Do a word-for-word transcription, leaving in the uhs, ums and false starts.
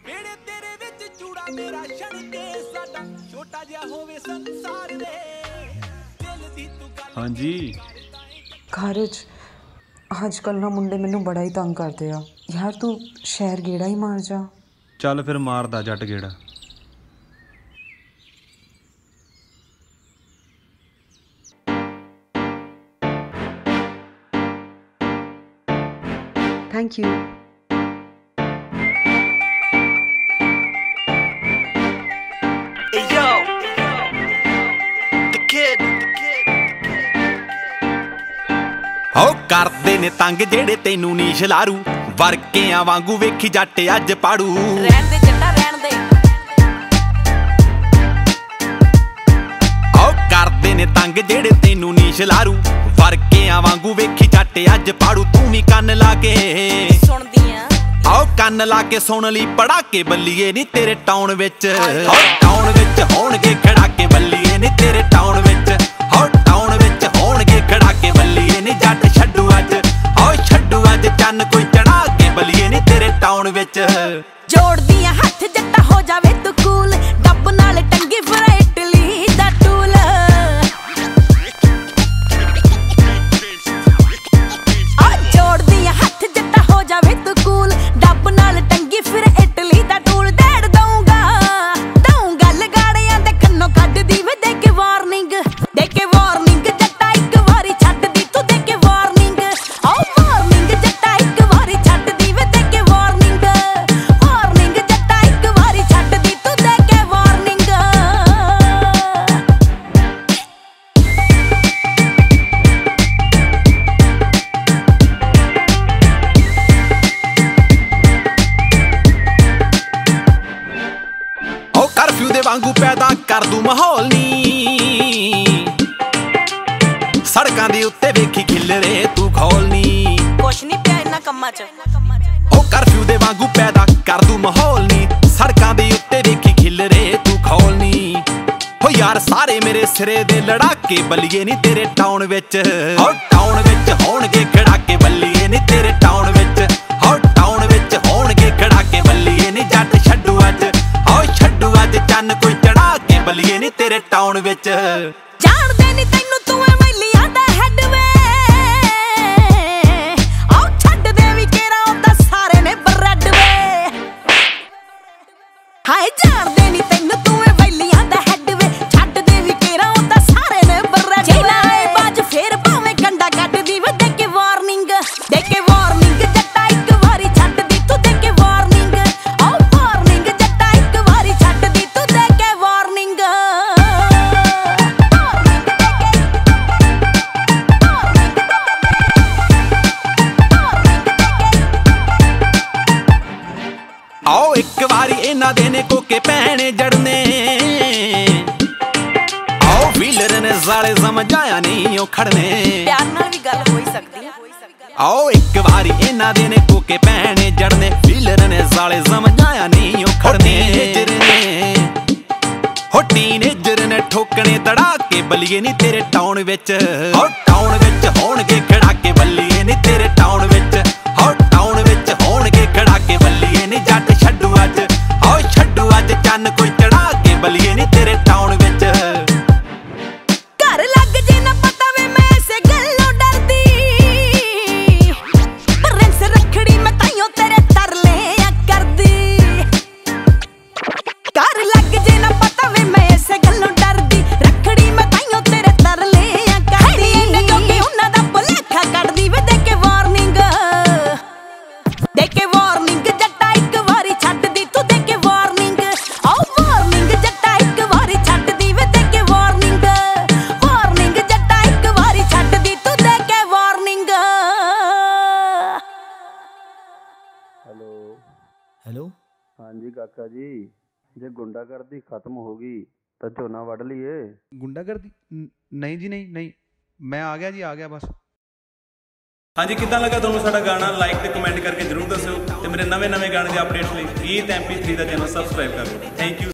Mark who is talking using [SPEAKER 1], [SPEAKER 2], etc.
[SPEAKER 1] ਵੇੜੇ ਤੇਰੇ ਵਿੱਚ ਚੂੜਾ ਮੇਰਾ ਛਣਕੇ ਸਾਡਾ ਛੋਟਾ ਜਿਹਾ ਹੋਵੇ ਸੰਸਾਰ ਦੇ ਦਿਲ ਦੀ ਤੂੰ ਗੱਲ।
[SPEAKER 2] ਹਾਂਜੀ
[SPEAKER 3] ਖਾਰਜ ਅੱਜ ਕੱਲ੍ਹ ਨਾ ਮੁੰਡੇ ਮੈਨੂੰ ਬੜਾ ਹੀ ਤੰਗ ਕਰਦੇ ਆ ਯਾਰ, ਤੂੰ ਸ਼ਹਿਰ ਗੇੜਾ ਹੀ ਮਾਰ ਜਾ।
[SPEAKER 2] ਚੱਲ ਫਿਰ ਮਾਰਦਾ ਜੱਟ ਗੇੜਾ।
[SPEAKER 3] Thank you.
[SPEAKER 1] ਹੋ ਕਰਦੇ ਨੇ ਤੰਗ ਜਿਹੜੇ ਤੈਨੂੰ ਨੀ ਛਲਾਰੂ ਵਰਕਿਆਂ ਵਾਂਗੂ ਵੇਖੀ ਜੱਟ ਅੱਜ ਪਾੜੂ।
[SPEAKER 4] ਰਹਿਣ ਦੇ ਜੱਟਾ ਰਹਿਣ ਦੇ।
[SPEAKER 1] ਹੋ ਕਰਦੇ ਨੇ ਤੰਗ ਜਿਹੜੇ ਤੈਨੂੰ ਨੀ ਛਲਾਰੂ ਵਰਕਿਆਂ ਵਾਂਗੂ ਵੇਖੀ ਜੱਟ ਅੱਜ ਪਾੜੂ। ਤੂੰ ਵੀ ਕੰਨ ਲਾ ਕੇ
[SPEAKER 4] ਸੁਣਦੀ ਆ।
[SPEAKER 1] ਆਓ ਕੰਨ ਲਾ ਕੇ ਸੁਣ ਲਈ ਪੜਾਕੇ ਬੱਲੀਏ ਨੀ ਤੇਰੇ ਟਾਊਨ ਵਿੱਚ। ਹੋ ਟਾਊਨ ਵਿੱਚ ਹੋਣਗੇ ਖੜਾਕੇ ਬੱਲੀਏ ਨੀ ਤੇਰੇ ਟਾਊਨ ਵਿੱਚ। ਹੋ ਟਾਊਨ ਵਿੱਚ ਹੋਣਗੇ ਖੜਾਕੇ ਬੱਲੀਏ ਨੀ ਜੱਟ ਛੱਡੂ ਅੱਜ। ਹੋ ਛੱਡੂ ਅੱਜ ਚੰਨ ਕੋਈ ਚੜਾ ਕੇ ਬੱਲੀਏ ਨੀ ਤੇਰੇ ਟਾਊਨ ਵਿੱਚ।
[SPEAKER 4] ਜੋੜਦੀ ਆ ਹੱਥ ਜੱਟਾ ਹੋ ਜਾਵੇ ਤੂੰ ਕੂਲ ਡੱਬ ਨਾਲ ਟੰਗੀ ਫਿਰ ਇਟਲੀ ਦਾ ਟੂਲ। ਆ ਜੋੜਦੀ ਆ ਹੱਥ ਜੱਟਾ ਹੋ ਜਾਵੇ ਤੂੰ ਕੂਲ ਡੱਬ ਨਾਲ ਟੰਗੀ ਫਿਰ ਇਟਲੀ ਦਾ ਟੂਲ। ਡੇੜ ਦਊਂਗਾ ਦਊਂਗਾ ਲਗਾੜਿਆਂ ਦੇ ਕੰਨੋਂ ਕੱਢਦੀ ਵੇ ਦੇ ਕੇ ਵਾਰਨਿੰਗ ਦੇ ਕੇ ਵਾਰਨਿੰਗ ਜੱਟਾ ਇੱਕ ਵਾਰੀ ਛੱਡਦੀ ਤੂੰ ਦੇ ਕੇ ਵਾਰਨਿੰਗ। ਆ ਵਾਰਨਿੰਗ ਜੱਟਾ ਇੱਕ ਵਾਰੀ ਛੱਡਦੀ ਵੇ ਦੇ ਕੇ ਵਾਰਨਿੰਗ। ਵਾਰਨਿੰਗ ਜੱਟਾ ਇੱਕ ਵਾਰੀ ਛੱਡਦੀ ਤੂੰ ਦੇ ਕੇ ਵਾਰਨਿੰਗ।
[SPEAKER 1] ਓ ਕਰਫਿਊ ਦੇ ਵਾਂਗੂ ਪੈਦਾ ਕਰ ਦੂੰ ਮਾਹੌਲ ਨੀ ਸੜਕਾਂ ਦੇ ਉੱਤੇ ਵੇਖੀ ਖਿਲਰੇ ਤੂੰ ਖੋਲ ਨੀ।
[SPEAKER 4] ਕੁਛ ਨਹੀਂ ਪਿਆ ਇਹਨਾਂ ਕੰਮਾਂ 'ਚ।
[SPEAKER 1] ਓ ਕਰਫਿਊ ਦੇ ਵਾਂਗੂ ਪੈਦਾ ਕਰ ਦੂੰ ਮਾਹੌਲ ਨੀ ਸੜਕਾਂ ਦੇ ਉੱਤੇ ਵੇਖੀ ਖਿਲਰੇ ਤੂੰ ਖੋਲ ਨੀ। ਹੋ ਯਾਰ ਸਾਰੇ ਮੇਰੇ ਸਿਰੇ ਦੇ ਲੜਾਕੇ ਬੱਲੀਏ ਨੀ ਤੇਰੇ ਟਾਊਨ ਵਿੱਚ। ਹੋ ਟਾਊਨ ਵਿੱਚ ਹੋਣਗੇ ਖੜਾਕੇ ਬੱਲੀਏ ਨੀ ਤੇਰੇ ਟਾਊਨ ਵਿੱਚ। ਹੋ ਟਾਊਨ ਵਿੱਚ ਹੋਣਗੇ ਖੜਾਕੇ ਬੱਲੀਏ ਨੀ ਜੱਟ ਛੱਡੂ ਅੱਜ। ਹੋ ਛੱਡੂ ਅੱਜ ਚੰਨ ਕੋਈ ਚੜਾ ਕੇ ਬੱਲੀਏ ਨੀ ਤੇਰੇ ਟਾਊਨ ਵਿੱਚ।
[SPEAKER 4] ਜਾਣਦੇ ਨੀ ਤੈਨੂੰ ਤੂੰ ਐ ਮੈਲੀਆਂ ਦਾ ਹੈਡ ਵੇ। ਆਓ ਛੱਡ ਦੇ ਵੀ ਕੇਰਾ ਉਹਦਾ ਸਾਰੇ ਨੇ ਬਰੈਡ ਵੇ। ਹਾਏ ਜਾਣਦੇ ਨੀ ਤੈਨੂੰ ਤੂੰ ਐ ਮੈਲੀਆਂ ਦਾ ਹੈਡ ਵੇ। ਛੱਡ ਦੇ ਵੀ ਕੇਰਾ ਉਹਦਾ ਸਾਰੇ ਨੇ ਬਰੈਡ ਵੇ। ਜੇ ਨਾ ਆਏ ਬਾਜ ਫੇਰ ਭਾਵੇਂ ਕੰਡਾ ਕੱਢਦੀ ਵੇ ਦੇ ਕੇ ਵਾਰਨਿੰਗ ਦੇ ਕੇ ਵਾਰਨਿੰਗ ਜੱਟਾ ਇੱਕ ਵਾਰੀ ਛੱਡਦੀ ਤੂੰ ਦੇ ਕੇ ਵਾਰਨਿੰਗ। ਆਓ ਵਾਰਨਿੰਗ ਜੱਟਾ ਇੱਕ ਵਾਰੀ ਛੱਡਦੀ ਤੂੰ ਦੇ ਕੇ ਵਾਰਨਿੰਗ।
[SPEAKER 1] ਆਓ ਇੱਕ ਵਾਰੀ ਇਹਨਾਂ ਦੇ ਨੇ ਕੋਕੇ ਪੈਣੇ ਜੜਨੇ। ਆਓ ਵੀਲਰ ਨੇ ਜ਼ਾਲੇ ਸਮਝਾਇਆ ਨਹੀਂ ਉਹ ਖੜਨੇ।
[SPEAKER 4] ਪਿਆਰ ਨਾਲ ਵੀ ਗੱਲ ਹੋ ਹੀ ਸਕਦੀ।
[SPEAKER 1] ਆਓ ਇੱਕ ਵਾਰੀ ਇਹਨਾਂ ਦੇ ਨੇ ਕੋਕੇ ਪੈਣੇ ਜੜਨੇ। ਵੀਲਰ ਨੇ ਜ਼ਾਲੇ ਸਮਝਾਇਆ ਨਹੀਂ ਉਹ ਖੜਨੇ। ਨੇ ਹੋ ਟੀਨੇਜਰ ਨੇ ਠੋਕਣੇ ਤੜਾਕੇ ਬੱਲੀਏ ਨੀ ਤੇਰੇ ਟਾਊਨ ਵਿੱਚ। ਹੋ ਟਾਊਨ ਵਿੱਚ ਹੋਣਗੇ ਖੜਾਕੇ ਬੱਲੀਏ ਨੀ ਤੇਰੇ ਟਾਊਨ ਵਿੱਚ। ਹੋ ਟਾਊਨ ਵਿੱਚ ਹੋਣਗੇ ਖੜਾਕੇ ਬੱਲੀਏ ਨੀ ਜੱਟ ਛੱਡੂ ਅੱਜ। ਹੋ ਛੱਡੂ ਅੱਜ ਚੰਨ ਕੋਈ ਚੜਾ ਕੇ ਬੱਲੀਏ ਨੀ ਤੇਰੇ ਟਾਊਨ ਵਿੱਚ।
[SPEAKER 4] ਘਰ ਲੱਗ ਜੇ ਨਾ ਪਤਾ ਵੇ ਮੈਂ ਇਸੇ ਗੱਲੋਂ ਡਰਦੀ। ਪ੍ਰਿੰਸ ਰੱਖੜੀ ਮੈਂ ਤਾਈਓ ਤੇਰੇ ਤਰਲੇ ਆ ਕਰਦੀ। ਘਰ ਲੱਗ ਜੇ ਨਾ ਪਤਾ ਵੇ ਮੈਂ ਇਸੇ ਗੱਲੋਂ ਡਰਦੀ। ਰੱਖੜੀ ਮੈਂ ਤਾਈਓ ਤੇਰੇ ਤਰਲੇ ਆ ਕਰਦੀ। ਇਹਨਾਂ ਜੋਗੀ ਉਹਨਾਂ ਦਾ ਭੁਲੇਖਾ ਕੱਢਦੀ ਵੇ ਦੇ ਕੇ ਵਾਰਨਿੰਗ ਦੇ ਕੇ ਵਾਰਨਿੰਗ ਜੱਟਾ ਇੱਕ ਵਾਰੀ ਛੱਡਦੀ ਤੂੰ ਦੇ ਕੇ ਵਾਰਨਿੰਗ। ਆਓ ਵਾਰਨਿੰਗ ਜੱਟਾ ਇੱਕ ਵਾਰੀ ਛੱਡਦੀ ਵੇ ਦੇ ਕੇ ਵਾਰਨਿੰਗ। ਵਾਰਨਿੰਗ ਜੱਟਾ ਇੱਕ ਵਾਰੀ ਛੱਡਦੀ ਤੂੰ ਦੇ ਕੇ ਵਾਰਨਿੰਗ।
[SPEAKER 5] ਹੈਲੋ
[SPEAKER 2] ਹੈਲੋ
[SPEAKER 5] ਹਾਂਜੀ ਕਾਕਾ ਜੀ, ਜੇ ਗੁੰਡਾਗਰਦੀ ਖਤਮ ਹੋ ਗਈ ਤਾਂ ਝੋਨਾ ਵੱਢ ਲਈਏ।
[SPEAKER 2] ਗੁੰਡਾਗਰਦੀ ਨ- ਨਹੀਂ ਜੀ ਨਹੀਂ ਨਹੀਂ ਮੈਂ ਆ ਗਿਆ ਜੀ ਆ ਗਿਆ ਬਸ।
[SPEAKER 6] ਹਾਂਜੀ ਕਿੱਦਾਂ ਲੱਗਾ ਤੁਹਾਨੂੰ ਸਾਡਾ ਗਾਣਾ? ਲਾਈਕ ਤੇ ਕਮੈਂਟ ਕਰਕੇ ਜਰੂਰ ਦੱਸਿਓ ਤੇ ਮੇਰੇ ਨਵੇਂ ਨਵੇਂ ਗਾਣੇ ਦੇ ਅਪਡੇਟਸ ਲਈ ਗੀਤ ਐਮ ਪੀ ਥ੍ਰੀ ਦਾ ਚੈਨਲ ਸਬਸਕ੍ਰਾਈਬ ਕਰ ਲਓ। Thank you.